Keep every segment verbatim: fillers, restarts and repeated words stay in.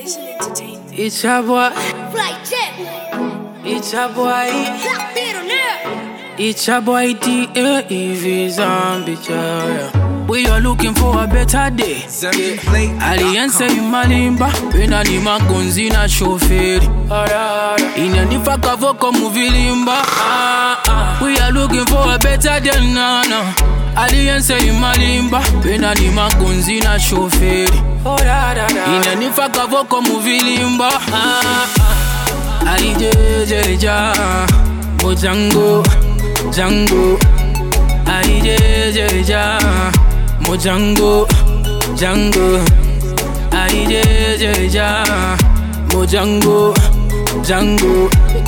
Generation Entertainment. It's a boy. Fly jet. It's a boy. Black beetle now. It's a boy D A E V zombie. We are looking for a better day. Alianza imalimba pena ni magonzi na shoferi. Inanifa kavoko muvilimba. We are looking for a better day nana. Alianza imalimba pena ni magonzi na shoferi. Inanifa kavoko muvilimba. Alijejeja Mojango Jango Alijejeja Mojango Jango Alijejeja Mojango Jango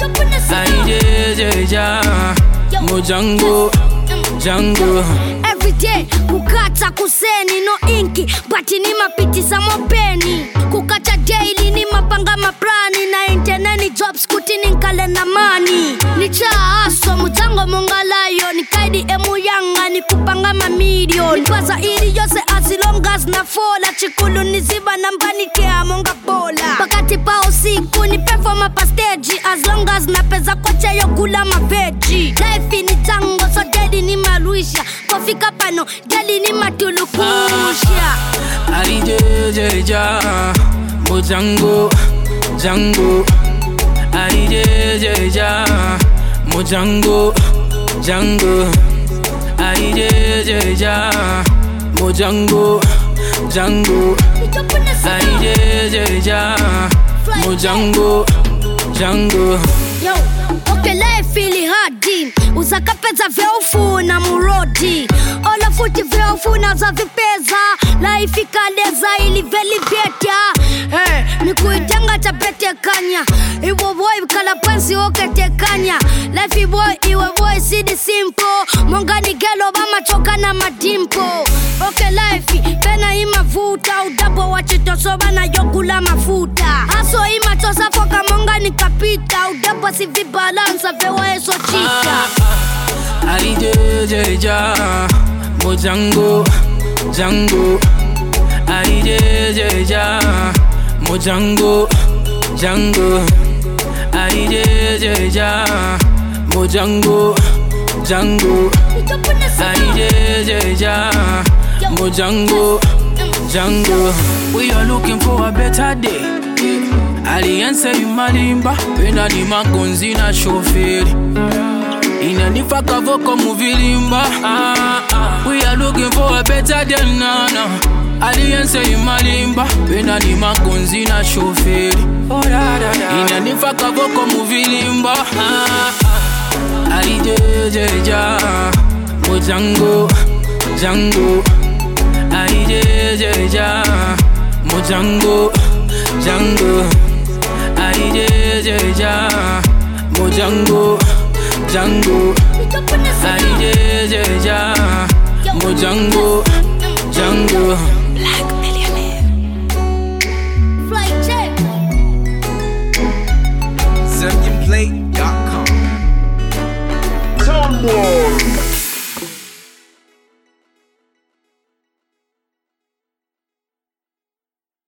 Alijejeja Mojango Jango. Every day kukata kuseni no inki bati ni mapiti za mopeni. Kukata daily ni mapanga maprani na interneni jobs kutini nkale na mani. Ni chaaso mutango mongalayo ni kaidi emu yanga ni kupanga mamilion. Nipasa ili yose as long as na fola chikulu niziba na mbani kea monga bola. Pakati pa usiku ni performa pa stage as long as na peza kocha yo kula maveji. Life ni tango so daddy ni maluisha. Kofika pano daddy ni matulukusha. Alijejeja Mojango Jango Alijejeja Mojango Jango Alijejeja Mojango Jango Alijejeja Mojango Jango. Yo, okay, life feeling hard deep. Uzakapeza vya ufu na murodi. Ola futi vya ufu na za vipeza. Life ikaleza ili veli beta. Hey, nikuitanga tapete kanya. Iwo boy kala pansi okete kanya. Life boy iwe boy sidi simple. Mongani gelo bama choka na madimpo. Okay, life pena ima vuta. Udabo wachito soba na yokula mafuta. Aso ima tosa foka mongani kapita. Udabo si vibalansa vewa eso chita. Alijejeja Mojango Jango Alijejeja Mojango Jango Alijejeja Mojango Jango Alijejeja Mojango Jango. We are looking for a better day. Alianza imalimba pena ni magonzi na shoferi. Inanifa kavoko muvilimba. We are looking for a better day nana. Alianza imalimba pena ni magonzi na shoferi. Inanifa kavoko muvilimba. Alijejeja Mojango Jango Alijejeja Mojango Jango Alijejeja Mojango Jango Alijejeja Mojango Jango. Black millionaire. Fly jet. Second plate.